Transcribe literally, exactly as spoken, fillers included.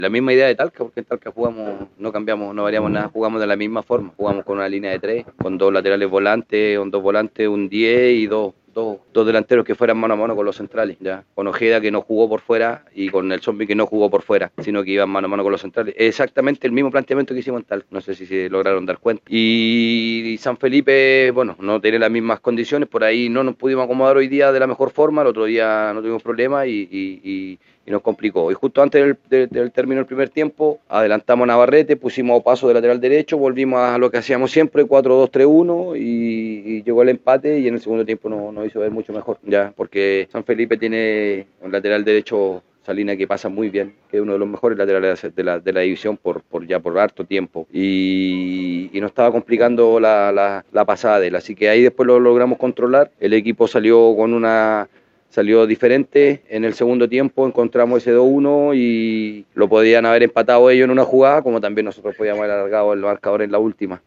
La misma idea de Talca, porque en Talca jugamos, no cambiamos, no variamos nada, jugamos de la misma forma. Jugamos con una línea de tres, con dos laterales volantes, con dos volantes, un diez y dos, dos, dos delanteros que fueran mano a mano con los centrales, ya. Con Ojeda que no jugó por fuera y con el Zombie que no jugó por fuera, sino que iban mano a mano con los centrales. Exactamente el mismo planteamiento que hicimos en Talca, no sé si se lograron dar cuenta. Y San Felipe, bueno, no tiene las mismas condiciones, por ahí no nos pudimos acomodar hoy día de la mejor forma, el otro día no tuvimos problemas y, y, y y nos complicó. Y justo antes del, del, del término del primer tiempo, adelantamos a Navarrete, pusimos paso de lateral derecho, volvimos a lo que hacíamos siempre, cuatro dos tres uno, y, y llegó el empate y en el segundo tiempo nos no hizo ver mucho mejor, ya, porque San Felipe tiene un lateral derecho, Salina, que pasa muy bien, que es uno de los mejores laterales de la, de la división por, por ya por harto tiempo, y, y nos estaba complicando la, la, la pasada de él, así que ahí después lo logramos controlar, el equipo salió con una salió diferente. En el segundo tiempo encontramos ese dos uno y lo podían haber empatado ellos en una jugada, como también nosotros podíamos haber alargado el marcador en la última.